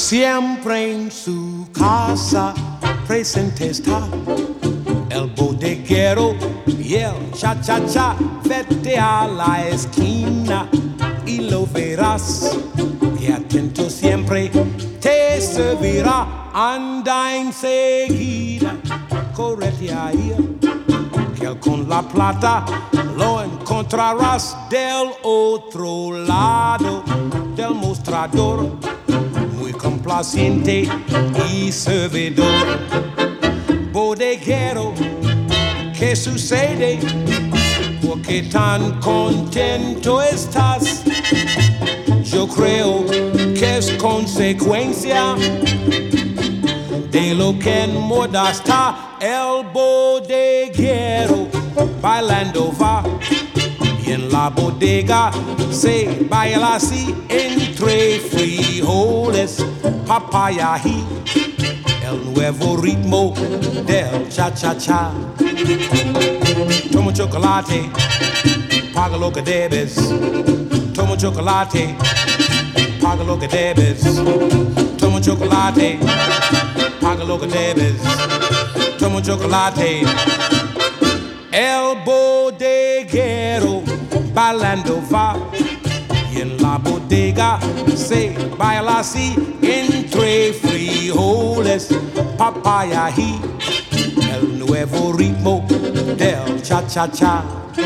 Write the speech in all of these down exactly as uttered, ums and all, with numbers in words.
Siempre en su casa presente está el bodeguero y el cha-cha-cha. Vete a la esquina y lo verás, que atento siempre te servirá. Anda enseguida, correte ahí, que él con la plata lo encontrarás del otro lado del mostrador, muy complaciente y servidor. Bodeguero, ¿qué sucede? ¿Por qué tan contento estás? Yo creo que es consecuencia de lo que en moda está. El bodeguero bailando va, y en la bodega se baila así, entre frijoles, papaya y el nuevo ritmo del cha-cha-cha. Toma chocolate, paga lo que debes. Toma chocolate, paga lo que debes. Toma chocolate, paga lo que debes. Toma chocolate. El bodeguero bailando va, y en la bodega se baila así, entre frijoles, papaya y el nuevo ritmo del cha-cha-cha.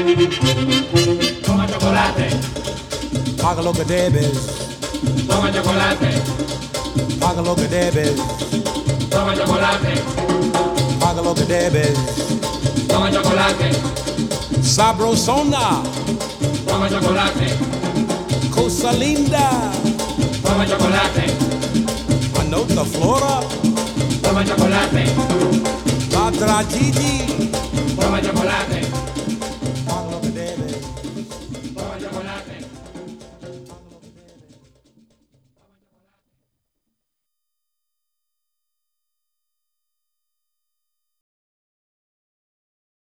Toma chocolate, paga lo que debes. Toma chocolate, paga lo que debes. Toma chocolate, paga lo que debes. Toma chocolate, sabrosona. Toma chocolate, cosa linda. Toma chocolate, anota flora. Toma chocolate, la tragidi. Toma chocolate.